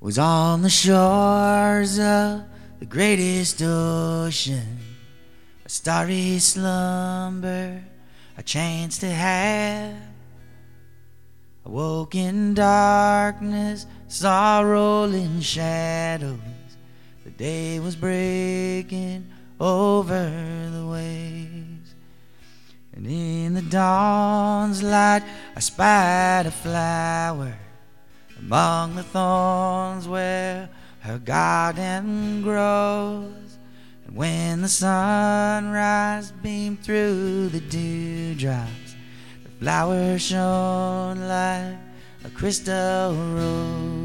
was on the shores of the greatest ocean, a starry slumber I chanced to have. I woke in darkness, saw rolling shadows. The day was breaking over the waves, and in the dawn's light I spied a flower among the thorns where her garden grows. And when the sunrise beamed through the dewdrops, the flower shone like a crystal rose.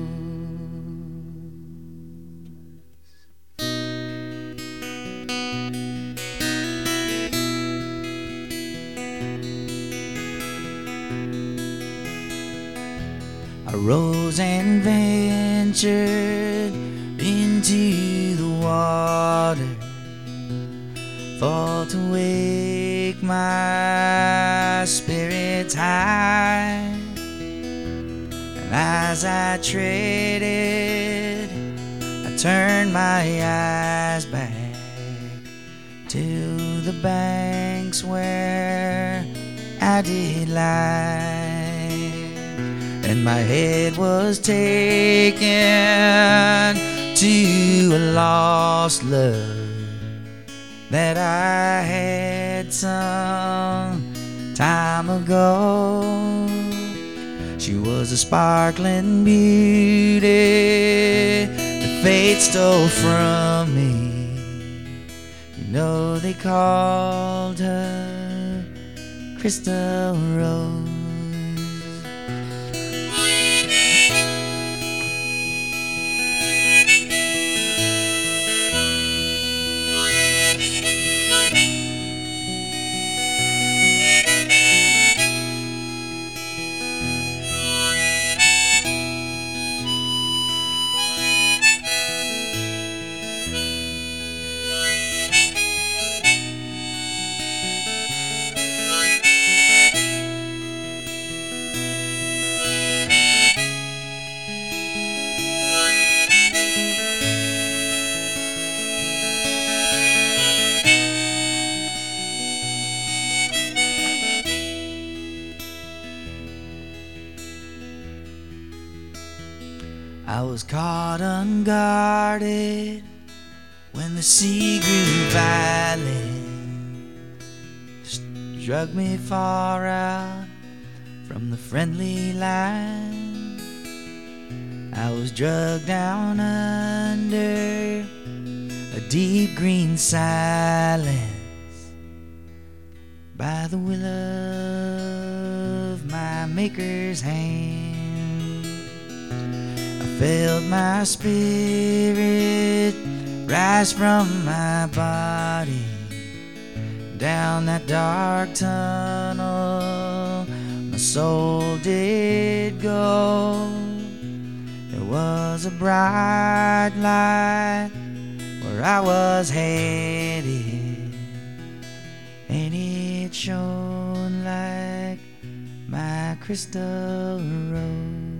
I rose and ventured into the water, for to wake my spirits high. And as I treaded, I turned my eyes back to the banks where I did lie. And my head was taken to a lost love that I had some time ago. She was a sparkling beauty that fate stole from me. You know they called her Crystal Rose. I was caught unguarded when the sea grew violent, struck me far out from the friendly line. I was drugged down under a deep green silence by the will of my Maker's hand. Felt my spirit rise from my body down that dark tunnel. My soul did go. There was a bright light where I was headed, and it shone like my crystal rose.